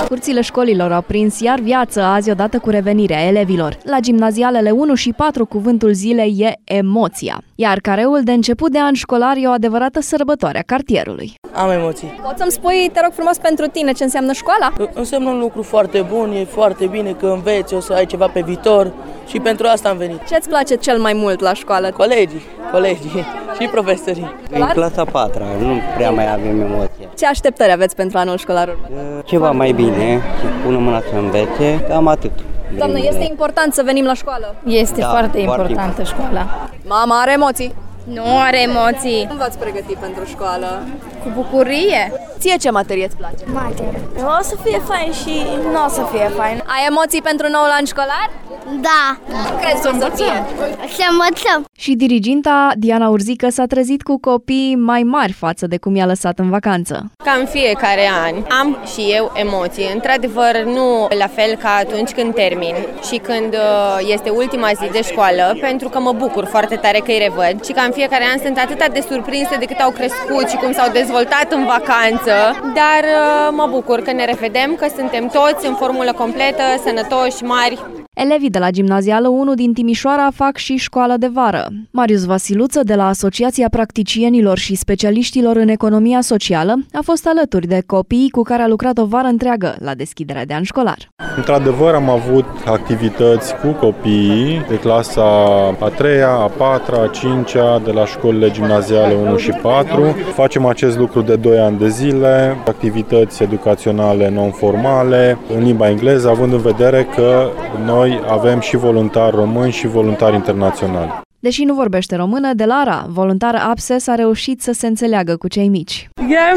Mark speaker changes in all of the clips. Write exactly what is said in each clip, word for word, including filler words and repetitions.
Speaker 1: Curțile școlilor au prins iar viață azi odată cu revenirea elevilor. La gimnazialele unu și patru cuvântul zilei e emoția, iar careul de început de an școlar e o adevărată sărbătoare a cartierului.
Speaker 2: Am emoții.
Speaker 1: Poți să-mi spui, te rog frumos, pentru tine ce înseamnă școala?
Speaker 2: Înseamnă un lucru foarte bun, e foarte bine că înveți, o să ai ceva pe viitor și pentru asta am venit.
Speaker 1: Ce-ți place cel mai mult la școală?
Speaker 2: Colegii, colegii și profesorii.
Speaker 3: În clasa a patra, nu prea mai avem emoție.
Speaker 1: Ce așteptări aveți pentru anul școlar următor?
Speaker 3: Ceva mai bine, pună mâna să învețe, cam atât.
Speaker 1: Doamnă, este important să venim la școală?
Speaker 4: Este
Speaker 3: Da,
Speaker 4: foarte
Speaker 3: foarte
Speaker 4: importantă școala.
Speaker 1: Mama are emoții?
Speaker 4: Nu are emoții.
Speaker 1: Cum v-ați pregătit pentru școală?
Speaker 4: Cu bucurie.
Speaker 1: Ție ce materie îți place?
Speaker 5: Mate. O să fie fain și nu o să fie fain.
Speaker 1: Ai emoții pentru noul an școlar?
Speaker 5: Da.
Speaker 1: Cum crezi că o să fie?
Speaker 5: Să învățăm.
Speaker 1: Și diriginta Diana Urzică s-a trezit cu copii mai mari față de cum i-a lăsat în vacanță.
Speaker 6: Ca în fiecare an am și eu emoții. Într-adevăr, nu la fel ca atunci când termin și când este ultima zi de școală, pentru că mă bucur foarte tare că îi revăd și ca în fiecare an sunt atât de surprinse de cât au crescut și cum s-au dezvoltat în vacanță, dar mă bucur că ne revedem, că suntem toți în formulă completă, sănătoși, mari.
Speaker 1: Elevii de la Gimnazială unu din Timișoara fac și școală de vară. Marius Vasiluță, de la Asociația Practicienilor și Specialiștilor în Economia Socială, a fost alături de copiii cu care a lucrat o vară întreagă la deschiderea de an școlar.
Speaker 7: Într-adevăr, am avut activități cu copiii de clasa a treia, a patra, a cincea, de la școlile gimnaziale unu și patru. Facem acest lucru de doi ani de zile, activități educaționale non-formale în limba engleză, având în vedere că noi avem și voluntari români și voluntari internaționali.
Speaker 1: Deși nu vorbește română, Delara, voluntară Abses, a reușit să se înțeleagă cu cei mici.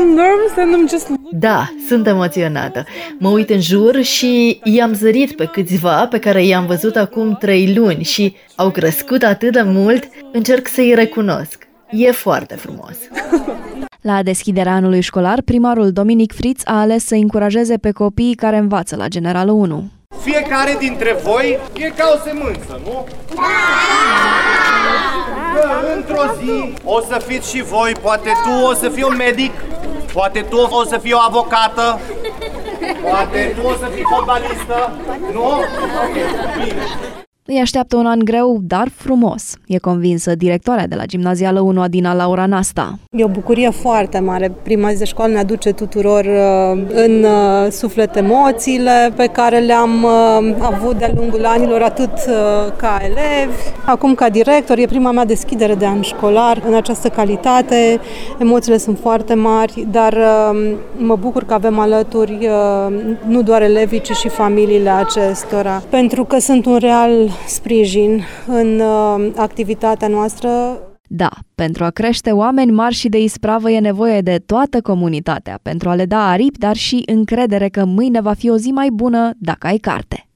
Speaker 8: Da, sunt emoționată. Mă uit în jur și i-am zărit pe câțiva pe care i-am văzut acum trei luni și au crescut atât de mult, încerc să-i recunosc. E foarte frumos.
Speaker 1: La deschiderea anului școlar, primarul Dominic Fritz a ales să încurajeze pe copiii care învață la Generală unu.
Speaker 9: Fiecare dintre voi e ca o sămânță, nu? Da! Că într-o zi o să fiți și voi, poate tu o să fii un medic, poate tu o să fii o avocată, poate tu o să fii fotbalistă, nu? Bine.
Speaker 1: Îi așteaptă un an greu, dar frumos, e convinsă directoarea de la Gimnazială unu, Adina Laura Nasta.
Speaker 10: E o bucurie foarte mare. Prima zi de școală ne aduce tuturor în suflet emoțiile pe care le-am avut de-a lungul anilor, atât ca elevi. Acum, ca director, e prima mea deschidere de an școlar. În această calitate, emoțiile sunt foarte mari, dar mă bucur că avem alături nu doar elevii, ci și familiile acestora, pentru că sunt un real sprijin în uh, activitatea noastră.
Speaker 1: Da, pentru a crește oameni mari și de ispravă e nevoie de toată comunitatea, pentru a le da aripi, dar și încredere că mâine va fi o zi mai bună dacă ai carte.